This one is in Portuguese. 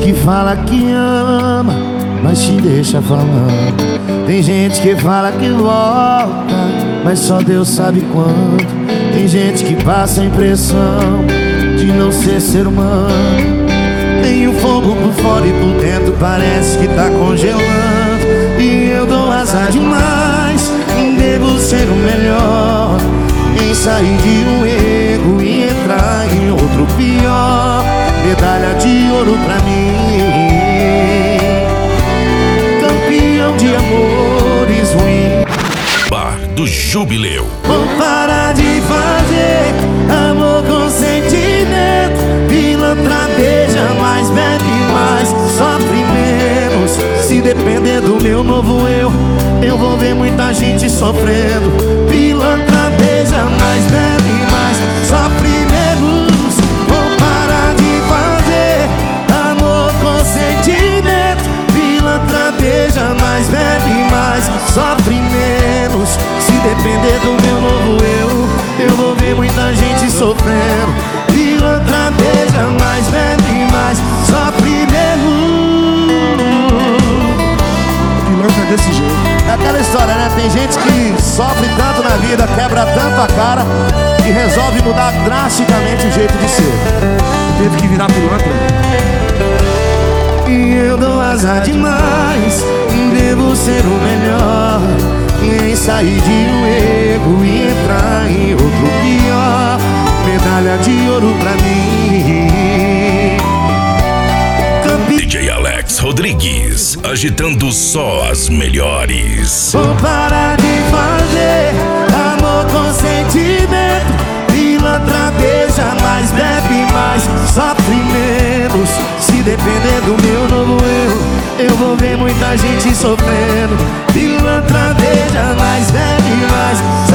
gente que fala que ama, mas te deixa falando. Tem gente que fala que volta, mas só Deus sabe quando. Tem gente que passa a impressão de não ser humano. Tem o fogo por fora e por dentro parece que tá congelando. E eu dou azar demais, devo ser o melhor em sair de um erro e entrar em outro pior. Medalha de ouro pra mim, campeão de amores ruins. Bar do Jubileu. Vou parar de fazer amor com sentimento. Pilantra beija mais, bebe mais, sofre menos. Se depender do meu novo eu vou ver muita gente sofrendo. Pilantra beija mais, bebe mais, sofre menos. Vou parar de fazer amor com sentimento. Pilantra beija mais, bebe mais, sofre menos. Se depender do meu novo eu vou ver muita gente sofrendo. Pilantra beija mais, bebe mais, sofre menos. Pilantra é desse jeito. É aquela história, né? Tem gente que sofre tanto na vida, quebra tanto a cara, que resolve mudar drasticamente o jeito de ser. Teve que virar pilantra. E eu dou azar demais, devo ser o melhor em sair de um erro e entrar em outro pior. Medalha de ouro pra mim. DJ Alex Rodrigues, agitando só as melhores. Vou parar de fazer amor com sentimento. Pilantra beija mais, bebe mais, sofre menos. Se depender do meu novo eu vou ver muita gente sofrendo. Pilantra beija mais, bebe mais,